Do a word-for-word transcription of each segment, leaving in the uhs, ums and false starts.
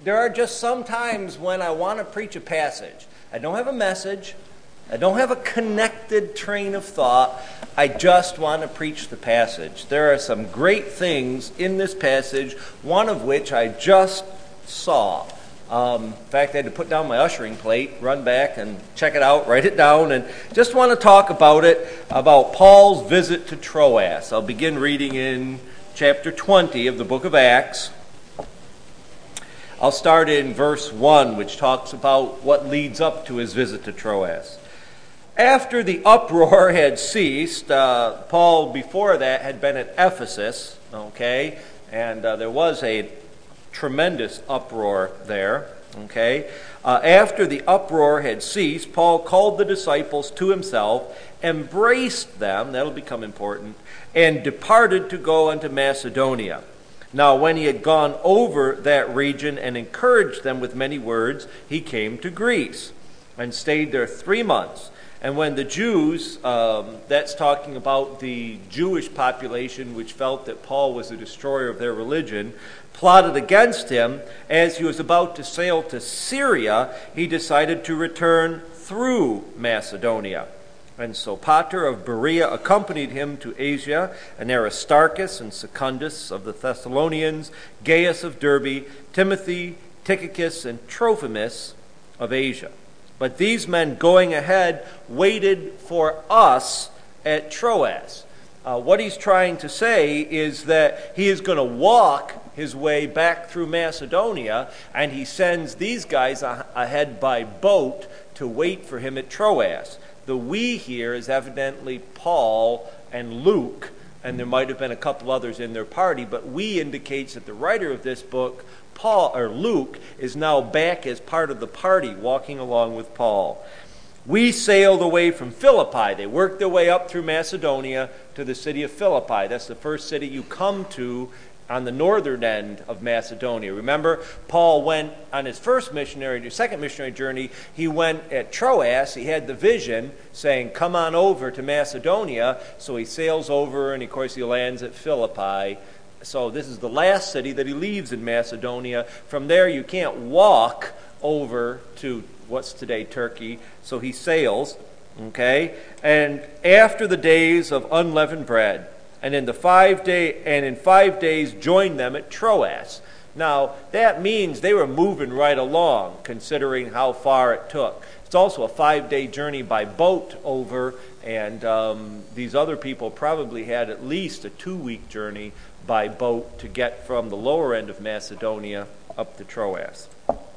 there are just some times when I want to preach a passage. I don't have a message. I don't have a connected train of thought. I just want to preach the passage. There are some great things in this passage, one of which I just saw. Um, in fact, I had to put down my ushering plate, run back and check it out, write it down, and just want to talk about it, about Paul's visit to Troas. I'll begin reading in chapter twenty of the book of Acts. I'll start in verse one, which talks about what leads up to his visit to Troas. After the uproar had ceased, uh, Paul before that had been at Ephesus, okay, and uh, there was a tremendous uproar there, okay. Uh, after the uproar had ceased, Paul called the disciples to himself, embraced them, that'll become important, and departed to go unto Macedonia. Now, when he had gone over that region and encouraged them with many words, he came to Greece and stayed there three months. And when the Jews, um, that's talking about the Jewish population which felt that Paul was the destroyer of their religion, plotted against him, as he was about to sail to Syria, he decided to return through Macedonia. And Sopater of Berea accompanied him to Asia, and Aristarchus and Secundus of the Thessalonians, Gaius of Derbe, Timothy, Tychicus, and Trophimus of Asia. But these men going ahead waited for us at Troas. Uh, what he's trying to say is that he is going to walk his way back through Macedonia, and he sends these guys a- ahead by boat to wait for him at Troas. The we here is evidently Paul and Luke, and there might have been a couple others in their party, but we indicates that the writer of this book, Paul or Luke, is now back as part of the party walking along with Paul. We sailed away from Philippi. They worked their way up through Macedonia to the city of Philippi. That's the first city you come to on the northern end of Macedonia. Remember, Paul went on his first missionary, second missionary journey, he went at Troas. He had the vision saying, come on over to Macedonia. So he sails over, and of course he lands at Philippi. So this is the last city that he leaves in Macedonia. From there, you can't walk over to what's today Turkey. So he sails, okay? And after the days of unleavened bread, and in the five day and in five days joined them at Troas. Now, that means they were moving right along, considering how far it took. It's also a five-day journey by boat over, and um, these other people probably had at least a two-week journey by boat to get from the lower end of Macedonia up to Troas,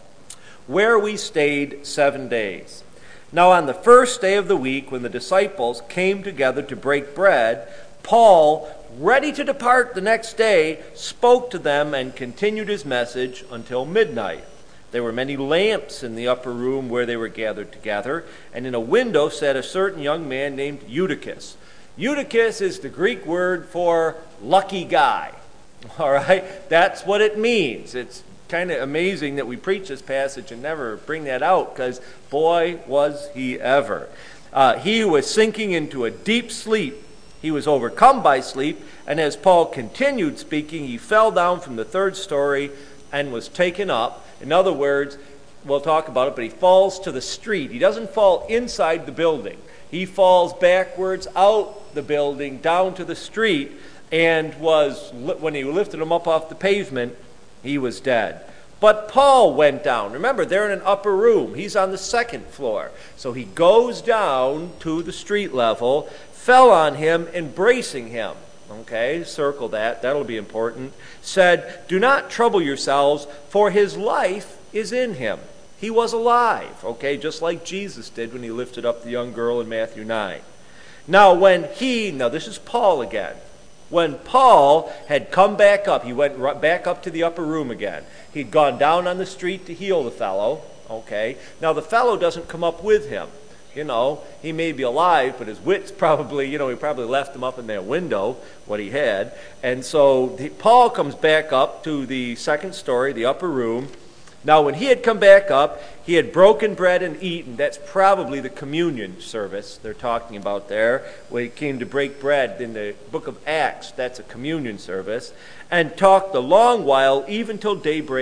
where we stayed seven days. Now, on the first day of the week, when the disciples came together to break bread, Paul, ready to depart the next day, spoke to them and continued his message until midnight. There were many lamps in the upper room where they were gathered together, and in a window sat a certain young man named Eutychus. Eutychus is the Greek word for lucky guy. All right? That's what it means. It's kind of amazing that we preach this passage and never bring that out, because boy, was he ever. Uh, he was sinking into a deep sleep. He was overcome by sleep, and as Paul continued speaking, he fell down from the third story and was taken up. In other words, we'll talk about it, but he falls to the street. He doesn't fall inside the building. He falls backwards out the building down to the street, and was, when he lifted him up off the pavement, he was dead. But Paul went down. Remember, they're in an upper room. He's on the second floor. So he goes down to the street level, fell on him, embracing him. Okay, circle that. That'll be important. Said, do not trouble yourselves, for his life is in him. He was alive, okay, just like Jesus did when he lifted up the young girl in Matthew nine. Now when he, now this is Paul again. When Paul had come back up, he went right back up to the upper room again. He'd gone down on the street to heal the fellow, okay. Now the fellow doesn't come up with him. You know, he may be alive, but his wits probably, you know, he probably left him up in that window, what he had. And so the, Paul comes back up to the second story, the upper room. Now, when he had come back up, he had broken bread and eaten. That's probably the communion service they're talking about there, where he came to break bread in the book of Acts. That's a communion service. And talked a long while, even till daybreak,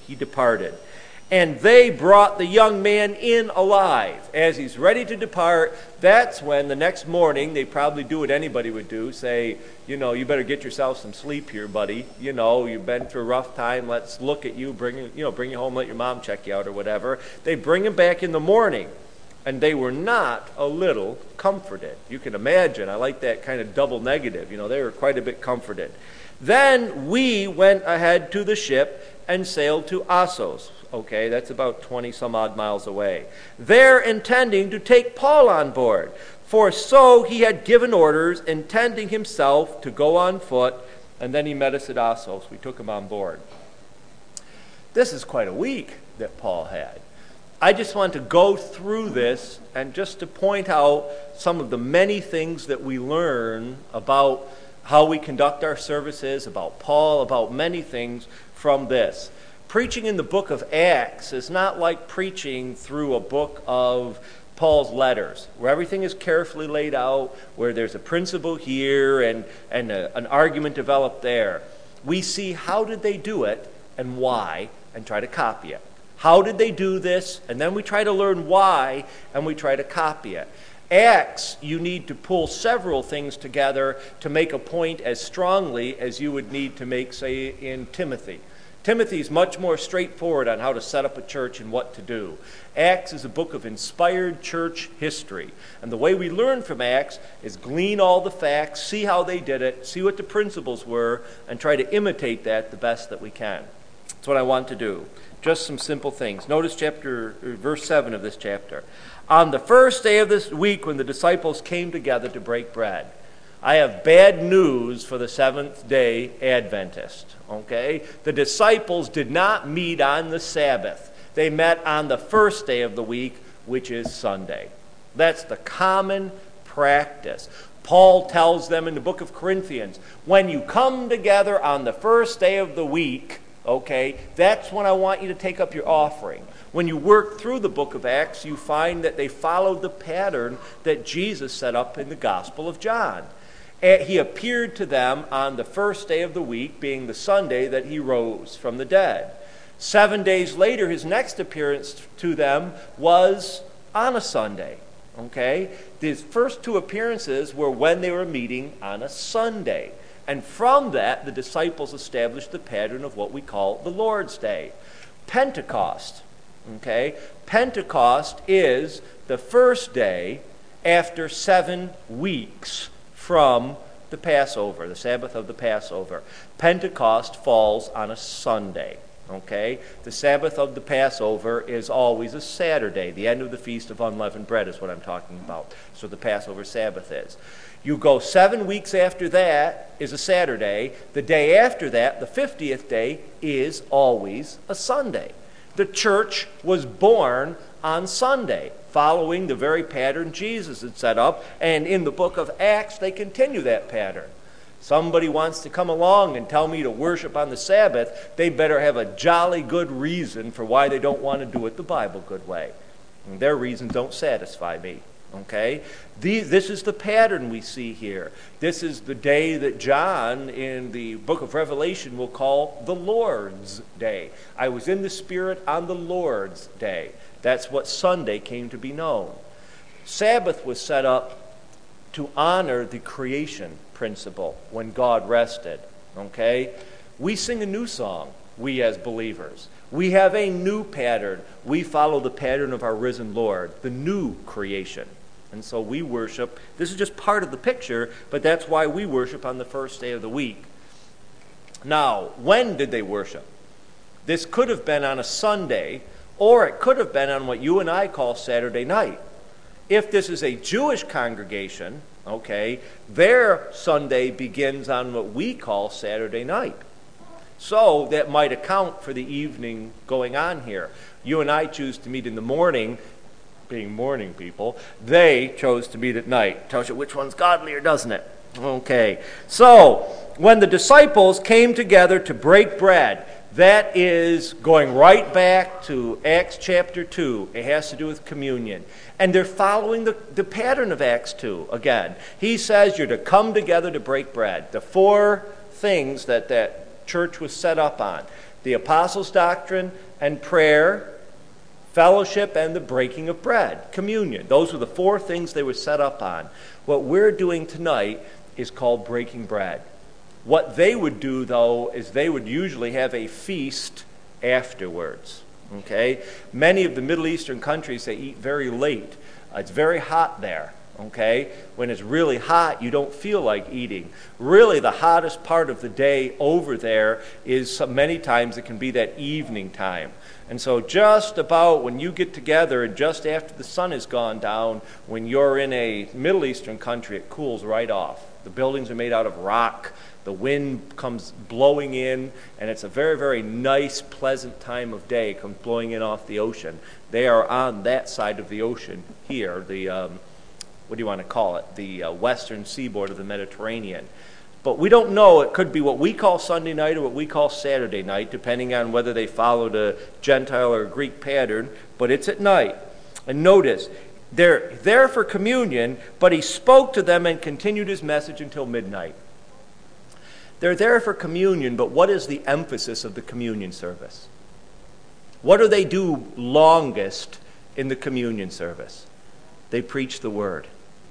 he departed. And they brought the young man in alive. As he's ready to depart, that's when the next morning, they probably do what anybody would do, say, you know, you better get yourself some sleep here, buddy. You know, you've been through a rough time. Let's look at you, bring you, you know, bring you home, let your mom check you out or whatever. They bring him back in the morning, and they were not a little comforted. You can imagine. I like that kind of double negative. You know, they were quite a bit comforted. Then we went ahead to the ship and sailed to Assos. Okay, that's about twenty some odd miles away. There intending to take Paul on board, for so he had given orders, intending himself to go on foot, and then he met us at Assos. We took him on board. This is quite a week that Paul had. I just want to go through this and just to point out some of the many things that we learn about how we conduct our services, about Paul, about many things from this. Preaching in the book of Acts is not like preaching through a book of Paul's letters, where everything is carefully laid out, where there's a principle here and, and a, an argument developed there. We see how did they do it and why, and try to copy it. How did they do this? And then we try to learn why, and we try to copy it. Acts, you need to pull several things together to make a point as strongly as you would need to make, say, in Timothy. Timothy is much more straightforward on how to set up a church and what to do. Acts is a book of inspired church history. And the way we learn from Acts is glean all the facts, see how they did it, see what the principles were, and try to imitate that the best that we can. That's what I want to do. Just some simple things. Notice chapter, verse seven of this chapter. On the first day of this week when the disciples came together to break bread. I have bad news for the Seventh-day Adventist, okay? The disciples did not meet on the Sabbath. They met on the first day of the week, which is Sunday. That's the common practice. Paul tells them in the book of Corinthians, when you come together on the first day of the week, okay, that's when I want you to take up your offering. When you work through the book of Acts, you find that they followed the pattern that Jesus set up in the Gospel of John. He appeared to them on the first day of the week, being the Sunday that he rose from the dead. Seven days later, his next appearance to them was on a Sunday. Okay? His first two appearances were when they were meeting on a Sunday. And from that, the disciples established the pattern of what we call the Lord's Day. Pentecost. Okay? Pentecost is the first day after seven weeks from the Passover, the Sabbath of the Passover. Pentecost falls on a Sunday, okay? The Sabbath of the Passover is always a Saturday. The end of the Feast of Unleavened Bread is what I'm talking about. So the Passover Sabbath is. You go seven weeks after that is a Saturday. The day after that, the fiftieth day, is always a Sunday. The church was born on Sunday, following the very pattern Jesus had set up, and in the book of Acts, they continue that pattern. Somebody wants to come along and tell me to worship on the Sabbath, they better have a jolly good reason for why they don't want to do it the Bible good way. And their reasons don't satisfy me. Okay? These, this is the pattern we see here. This is the day that John in the book of Revelation will call the Lord's Day. I was in the Spirit on the Lord's Day. That's what Sunday came to be known. Sabbath was set up to honor the creation principle when God rested. Okay? We sing a new song, we as believers. We have a new pattern. We follow the pattern of our risen Lord, the new creation. And so we worship. This is just part of the picture, but that's why we worship on the first day of the week. Now, when did they worship? This could have been on a Sunday, or it could have been on what you and I call Saturday night. If this is a Jewish congregation, okay, their Sunday begins on what we call Saturday night. So that might account for the evening going on here. You and I choose to meet in the morning, being morning people. They chose to meet at night. Tells you which one's godlier, doesn't it? Okay. So, when the disciples came together to break bread, that is going right back to Acts chapter two. It has to do with communion. And they're following the, the pattern of Acts two again. He says you're to come together to break bread. The four things that that church was set up on. the apostles' doctrine and prayer, fellowship, and the breaking of bread, communion. Those were the four things they were set up on. What we're doing tonight is called breaking bread. What they would do, though, is they would usually have a feast afterwards. Okay? Many of the Middle Eastern countries, they eat very late. Uh, it's very hot there. Okay? When it's really hot, you don't feel like eating. Really, the hottest part of the day over there is many times it can be that evening time. And so just about when you get together and just after the sun has gone down, when you're in a Middle Eastern country, it cools right off. The buildings are made out of rock. The wind comes blowing in, and it's a very, very nice, pleasant time of day, comes blowing in off the ocean. They are on that side of the ocean here, the, um, what do you want to call it, the uh, western seaboard of the Mediterranean. But we don't know. It could be what we call Sunday night or what we call Saturday night, depending on whether they followed a Gentile or a Greek pattern, but it's at night. And notice, they're there for communion, but he spoke to them and continued his message until midnight. They're there for communion, but what is the emphasis of the communion service? What do they do longest in the communion service? They preach the word.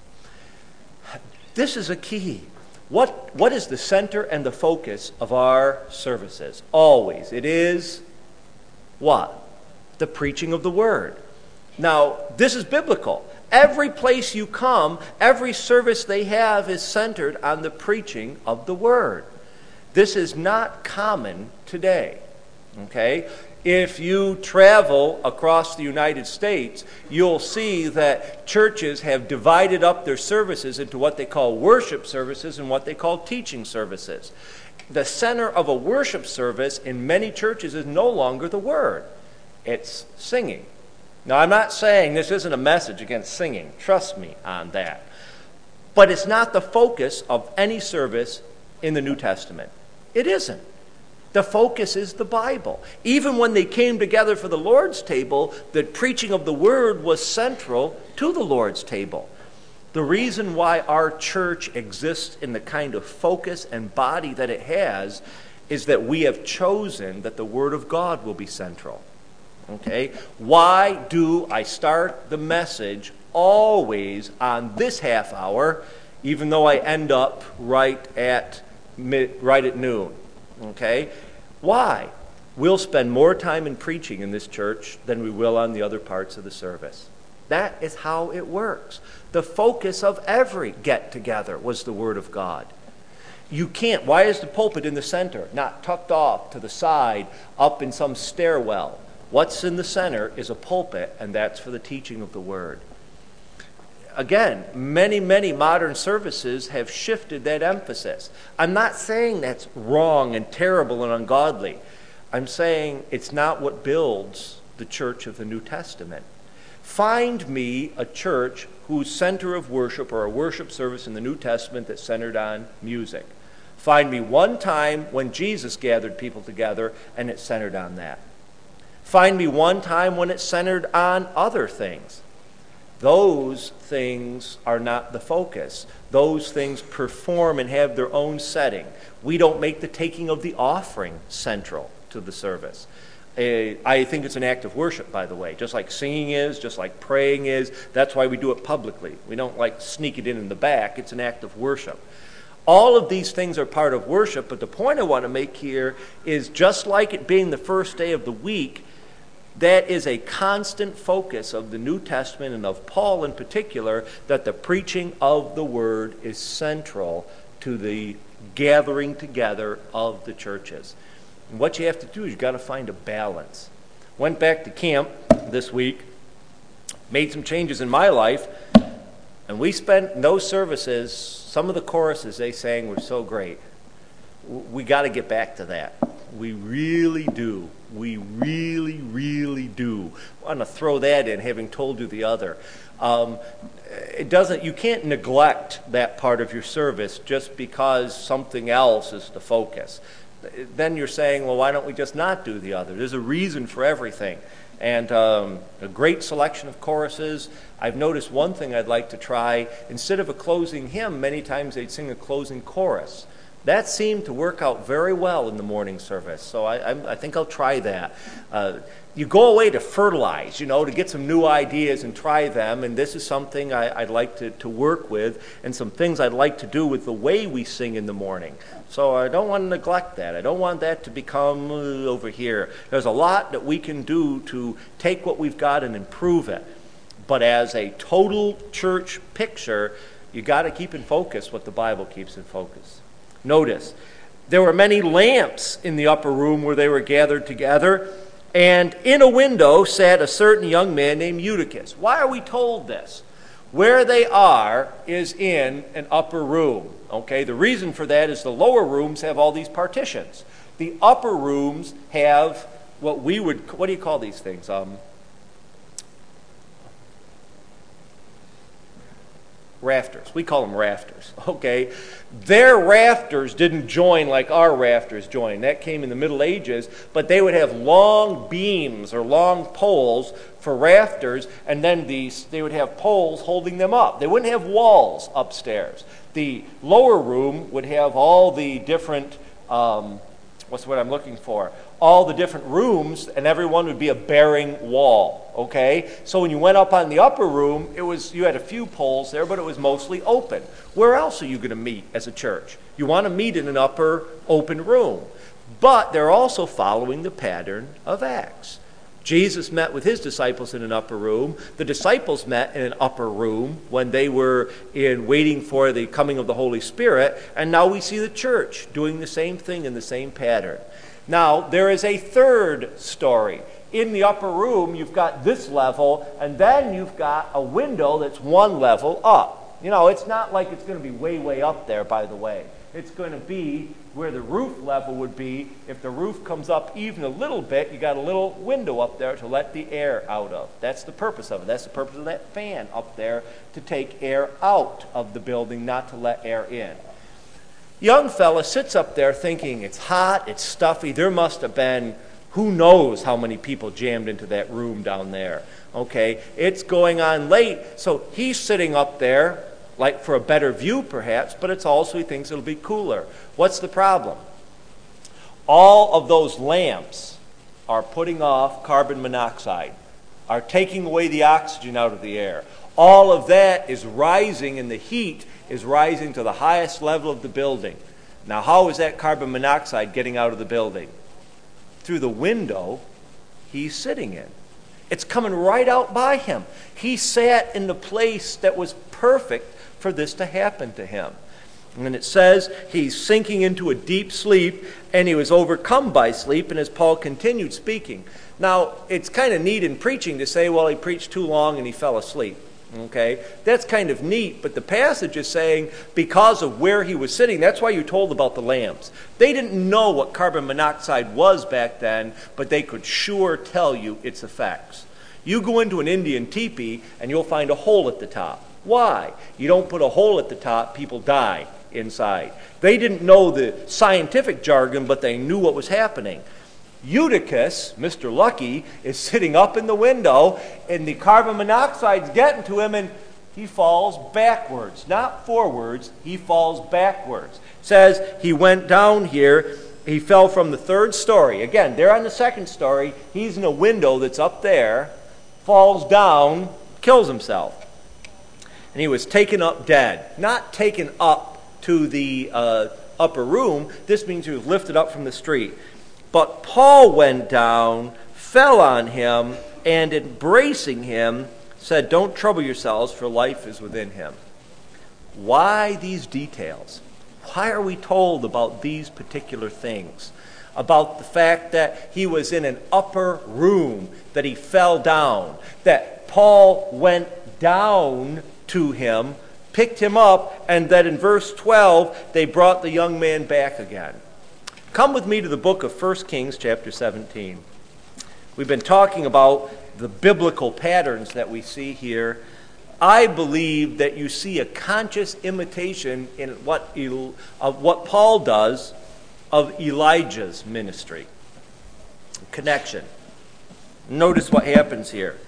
This is a key. What, what is the center and the focus of our services? Always. It is what? The preaching of the word. Now, this is biblical. Every place you come, every service they have is centered on the preaching of the word. This is not common today. Okay? If you travel across the United States, you'll see that churches have divided up their services into what they call worship services and what they call teaching services. The center of a worship service in many churches is no longer the word. It's singing. Now, I'm not saying this isn't a message against singing. Trust me on that. But it's not the focus of any service in the New Testament. It isn't. The focus is the Bible. Even when they came together for the Lord's table, the preaching of the word was central to the Lord's table. The reason why our church exists in the kind of focus and body that it has is that we have chosen that the word of God will be central. Okay? Why do I start the message always on this half hour, even though I end up right at mid, right at noon? Okay? Why? We'll spend more time in preaching in this church than we will on the other parts of the service. That is how it works. The focus of every get-together was the Word of God. You can't. Why is the pulpit in the center, not tucked off to the side, up in some stairwell? What's in the center is a pulpit, and that's for the teaching of the Word. Again, many, many modern services have shifted that emphasis. I'm not saying that's wrong and terrible and ungodly. I'm saying it's not what builds the church of the New Testament. Find me a church whose center of worship or a worship service in the New Testament that's centered on music. Find me one time when Jesus gathered people together and it's centered on that. Find me one time when it's centered on other things. Those things are not the focus. Those things perform and have their own setting. We don't make the taking of the offering central to the service. Uh, I think it's an act of worship, by the way, just like singing is, just like praying is. That's why we do it publicly. We don't like sneak it in in the back. It's an act of worship. All of these things are part of worship, but the point I want to make here is just like it being the first day of the week, that is a constant focus of the New Testament and of Paul in particular, that the preaching of the Word is central to the gathering together of the churches. And what you have to do is you've got to find a balance. Went back to camp this week, made some changes in my life, and we spent in those services, some of the choruses they sang were so great. We got to get back to that. We really do. We really, really do. I want to throw that in, having told you the other. Um, it doesn't. You can't neglect that part of your service just because something else is the focus. Then you're saying, well, why don't we just not do the other? There's a reason for everything. And um, a great selection of choruses. I've noticed one thing I'd like to try. Instead of a closing hymn, many times they'd sing a closing chorus. That seemed to work out very well in the morning service, so I, I, I think I'll try that. Uh, you go away to fertilize, you know, to get some new ideas and try them, and this is something I, I'd like to, to work with, and some things I'd like to do with the way we sing in the morning. So I don't want to neglect that. I don't want that to become uh, over here. There's a lot that we can do to take what we've got and improve it. But as a total church picture, you got to keep in focus what the Bible keeps in focus. Notice, there were many lamps in the upper room where they were gathered together, and in a window sat a certain young man named Eutychus. Why are we told this? Where they are is in an upper room. Okay, the reason for that is the lower rooms have all these partitions. The upper rooms have what we would, what do you call these things? Um, Rafters. We call them rafters, okay? Their rafters didn't join like our rafters join. That came in the Middle Ages, but they would have long beams or long poles for rafters, and then these they would have poles holding them up. They wouldn't have walls upstairs. The lower room would have all the different, um, what's what I'm looking for? All the different rooms, and everyone would be a bearing wall, okay? So when you went up on the upper room, it was you had a few poles there, but it was mostly open. Where else are you going to meet as a church? You want to meet in an upper open room. But they're also following the pattern of Acts. Jesus met with his disciples in an upper room. The disciples met in an upper room when they were in waiting for the coming of the Holy Spirit, and now we see the church doing the same thing in the same pattern. Now, there is a third story. In the upper room, you've got this level, and then you've got a window that's one level up. You know, it's not like it's going to be way, way up there, by the way. It's going to be where the roof level would be. If the roof comes up even a little bit, you got a little window up there to let the air out of. That's the purpose of it. That's the purpose of that fan up there, to take air out of the building, not to let air in. Young fella sits up there thinking it's hot, it's stuffy. There must have been who knows how many people jammed into that room down there. Okay, it's going on late, so he's sitting up there like for a better view perhaps, but it's also he thinks it'll be cooler. What's the problem? All of those lamps are putting off carbon monoxide, are taking away the oxygen out of the air. All of that is rising, and the heat is rising to the highest level of the building. Now, how is that carbon monoxide getting out of the building? Through the window he's sitting in. It's coming right out by him. He sat in the place that was perfect for this to happen to him. And it says he's sinking into a deep sleep, and he was overcome by sleep, and as Paul continued speaking. Now, it's kind of neat in preaching to say, well, he preached too long and he fell asleep. Okay, that's kind of neat, but the passage is saying because of where he was sitting, that's why you told about the lamps. They didn't know what carbon monoxide was back then, but they could sure tell you its effects. You go into an Indian teepee and you'll find a hole at the top. Why? You don't put a hole at the top, people die inside. They didn't know the scientific jargon, but they knew what was happening. Eutychus, Mister Lucky, is sitting up in the window, and the carbon monoxide's getting to him, and he falls backwards. Not forwards, he falls backwards. It says he went down here, he fell from the third story. Again, they're on the second story, he's in a window that's up there, falls down, kills himself. And he was taken up dead. Not taken up to the uh, upper room, this means he was lifted up from the street. But Paul went down, fell on him, and embracing him, said, "Don't trouble yourselves, for life is within him." Why these details? Why are we told about these particular things? About the fact that he was in an upper room, that he fell down, that Paul went down to him, picked him up, and that in verse twelve, they brought the young man back again. Come with me to the book of First Kings chapter seventeen. We've been talking about the biblical patterns that we see here. I believe that you see a conscious imitation in what El- of what Paul does of Elijah's ministry. Connection. Notice what happens here.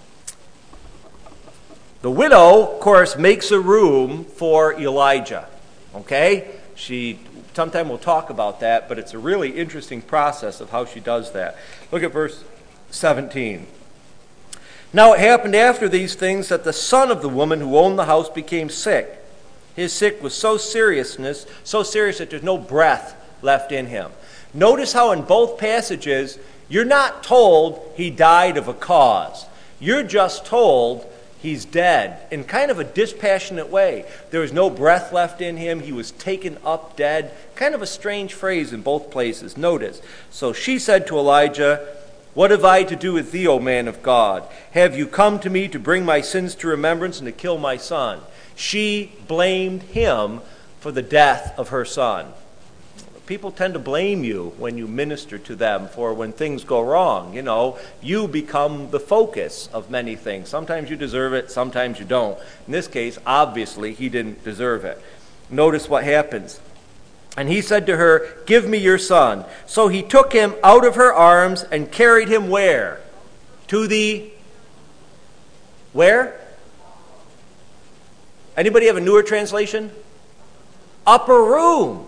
The widow, of course, makes a room for Elijah. Okay? She Sometime we'll talk about that, but it's a really interesting process of how she does that. Look at verse seventeen. Now it happened after these things that the son of the woman who owned the house became sick. His sick was so seriousness, so serious that there's no breath left in him. Notice how in both passages, you're not told he died of a cause. You're just told he's dead in kind of a dispassionate way. There was no breath left in him. He was taken up dead. Kind of a strange phrase in both places. Notice. So she said to Elijah, "What have I to do with thee, O man of God? Have you come to me to bring my sins to remembrance and to kill my son?" She blamed him for the death of her son. People tend to blame you when you minister to them for when things go wrong. You know, you become the focus of many things. Sometimes you deserve it, sometimes you don't. In this case, obviously, he didn't deserve it. Notice what happens. And he said to her, "Give me your son." So he took him out of her arms and carried him where? To the, where? Anybody have a newer translation? Upper room.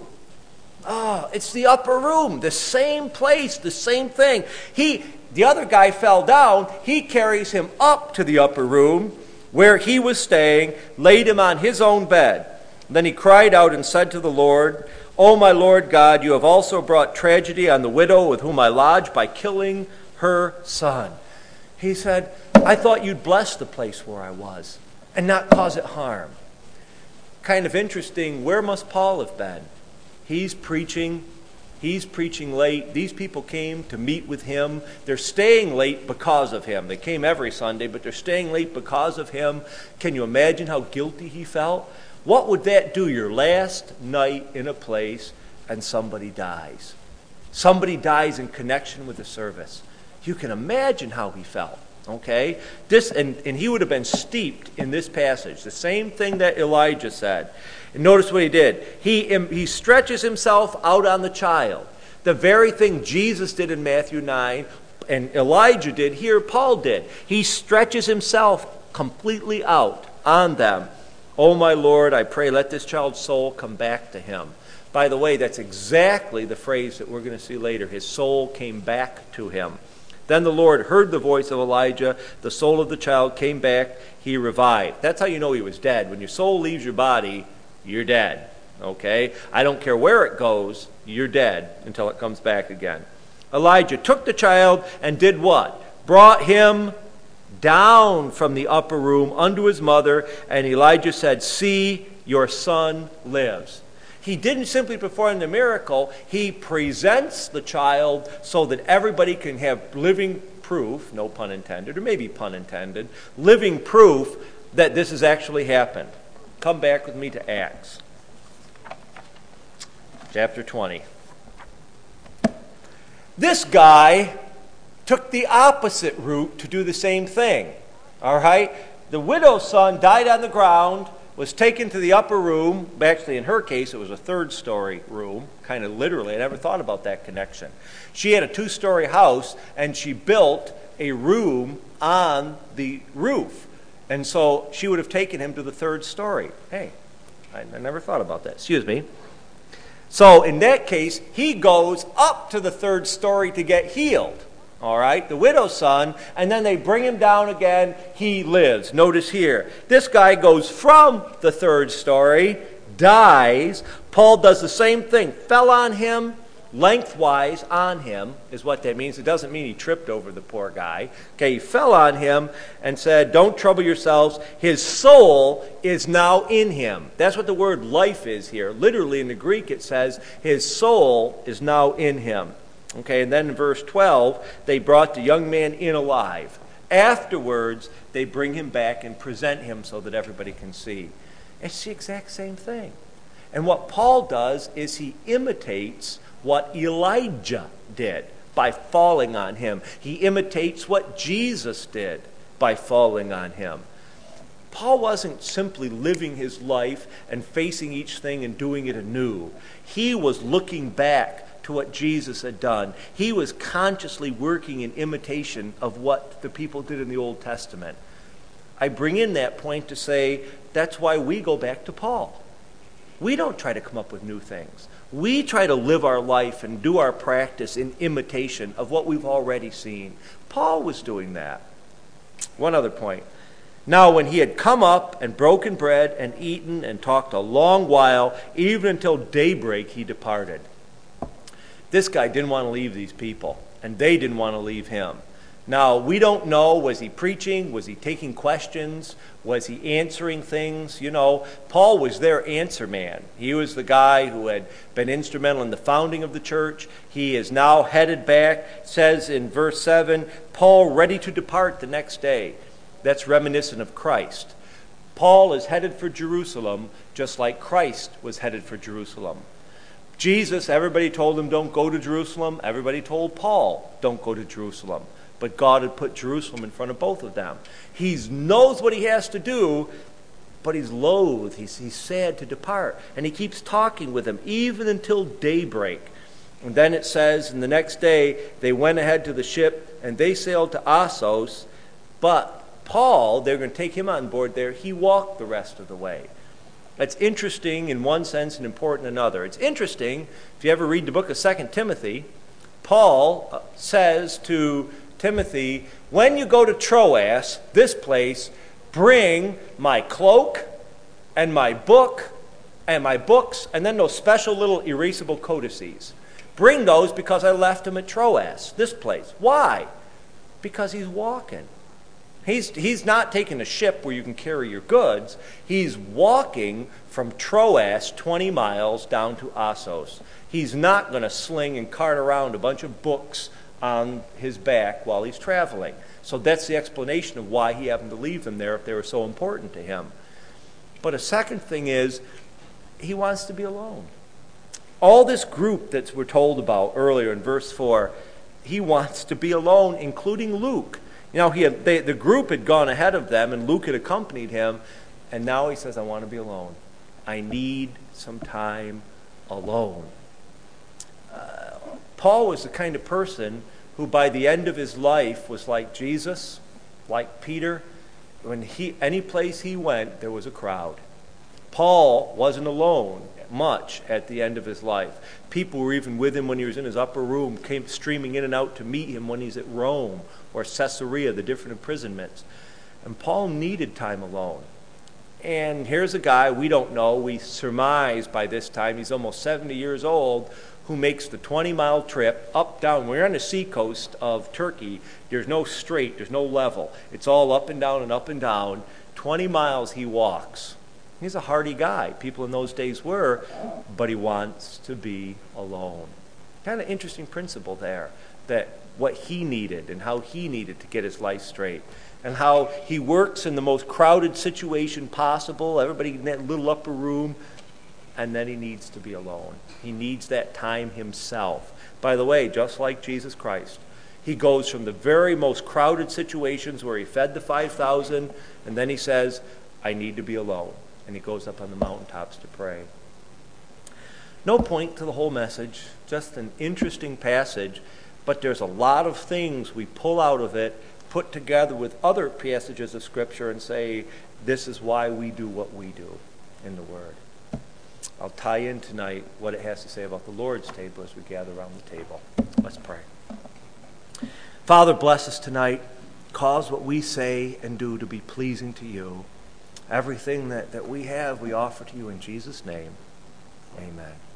Oh, it's the upper room, the same place, the same thing. He, the other guy fell down. He carries him up to the upper room where he was staying, laid him on his own bed. Then he cried out and said to the Lord, "O my Lord God, you have also brought tragedy on the widow with whom I lodge by killing her son." He said, "I thought you'd bless the place where I was and not cause it harm." Kind of interesting, where must Paul have been? He's preaching. He's preaching late. These people came to meet with him. They're staying late because of him. They came every Sunday, but they're staying late because of him. Can you imagine how guilty he felt? What would that do? Your last night in a place and somebody dies. Somebody dies in connection with the service. You can imagine how he felt. Okay? This and, and he would have been steeped in this passage. The same thing that Elijah said. And notice what he did. He, he stretches himself out on the child. The very thing Jesus did in Matthew nine and Elijah did here, Paul did. He stretches himself completely out on them. "Oh my Lord, I pray, let this child's soul come back to him." By the way, that's exactly the phrase that we're going to see later. His soul came back to him. Then the Lord heard the voice of Elijah. The soul of the child came back. He revived. That's how you know he was dead. When your soul leaves your body, you're dead. Okay? I don't care where it goes, you're dead until it comes back again. Elijah took the child and did what? Brought him down from the upper room unto his mother, and Elijah said, "See, your son lives." He didn't simply perform the miracle. He presents the child so that everybody can have living proof, no pun intended, or maybe pun intended, living proof that this has actually happened. Come back with me to Acts, chapter twenty. This guy took the opposite route to do the same thing. All right? The widow's son died on the ground, was taken to the upper room. Actually, in her case, it was a third-story room, kind of literally. I never thought about that connection. She had a two-story house, and she built a room on the roof. And so she would have taken him to the third story. Hey, I, I never thought about that. Excuse me. So in that case, he goes up to the third story to get healed. All right, the widow's son, and then they bring him down again. He lives. Notice here, this guy goes from the third story, dies. Paul does the same thing. Fell on him, lengthwise on him, is what that means. It doesn't mean he tripped over the poor guy. Okay, he fell on him and said, "Don't trouble yourselves. His soul is now in him." That's what the word life is here. Literally in the Greek it says, his soul is now in him. Okay, and then in verse twelve, they brought the young man in alive. Afterwards, they bring him back and present him so that everybody can see. It's the exact same thing. And what Paul does is he imitates what Elijah did by falling on him. He imitates what Jesus did by falling on him. Paul wasn't simply living his life and facing each thing and doing it anew. He was looking back to what Jesus had done. He was consciously working in imitation of what the people did in the Old Testament. I bring in that point to say that's why we go back to Paul. We don't try to come up with new things. We try to live our life and do our practice in imitation of what we've already seen. Paul was doing that. One other point. Now, when he had come up and broken bread and eaten and talked a long while, even until daybreak, he departed. This guy didn't want to leave these people, and they didn't want to leave him. Now, we don't know, was he preaching? Was he taking questions? Was he answering things? You know, Paul was their answer man. He was the guy who had been instrumental in the founding of the church. He is now headed back. It says in verse seven, Paul ready to depart the next day. That's reminiscent of Christ. Paul is headed for Jerusalem just like Christ was headed for Jerusalem. Jesus, everybody told him don't go to Jerusalem. Everybody told Paul don't go to Jerusalem. But God had put Jerusalem in front of both of them. He knows what he has to do, but he's loath. He's, he's sad to depart. And he keeps talking with them, even until daybreak. And then it says, and the next day they went ahead to the ship, and they sailed to Assos. But Paul, they're going to take him on board there, he walked the rest of the way. That's interesting in one sense and important in another. It's interesting, if you ever read the book of Second Timothy, Paul says to Timothy, when you go to Troas, this place, bring my cloak and my book and my books and then those special little erasable codices. Bring those because I left them at Troas, this place. Why? Because he's walking. He's, he's not taking a ship where you can carry your goods. He's walking from Troas twenty miles down to Assos. He's not going to sling and cart around a bunch of books on his back while he's traveling. So that's the explanation of why he happened to leave them there if they were so important to him. But a second thing is, he wants to be alone. All this group that we're told about earlier in verse four, he wants to be alone, including Luke. You know, he had, they, the group had gone ahead of them, and Luke had accompanied him, and now he says, I want to be alone. I need some time alone. Uh, Paul was the kind of person who by the end of his life was like Jesus, like Peter. When he, any place he went, there was a crowd. Paul wasn't alone much at the end of his life. People were even with him when he was in his upper room, came streaming in and out to meet him when he's at Rome or Caesarea, the different imprisonments. And Paul needed time alone. And here's a guy we don't know, we surmise by this time, he's almost seventy years old, who makes the twenty-mile trip up, down. We're on the seacoast of Turkey. There's no straight, there's no level. It's all up and down and up and down. twenty miles he walks. He's a hardy guy. People in those days were, but he wants to be alone. Kind of interesting principle there, that what he needed and how he needed to get his life straight, and how he works in the most crowded situation possible, everybody in that little upper room, and then he needs to be alone. He needs that time himself. By the way, just like Jesus Christ, he goes from the very most crowded situations where he fed the five thousand, and then he says, I need to be alone. And he goes up on the mountaintops to pray. No point to the whole message, just an interesting passage, but there's a lot of things we pull out of it, put together with other passages of Scripture and say, this is why we do what we do in the Word. I'll tie in tonight what it has to say about the Lord's table as we gather around the table. Let's pray. Father, bless us tonight. Cause what we say and do to be pleasing to you. Everything that, that we have, we offer to you in Jesus' name. Amen.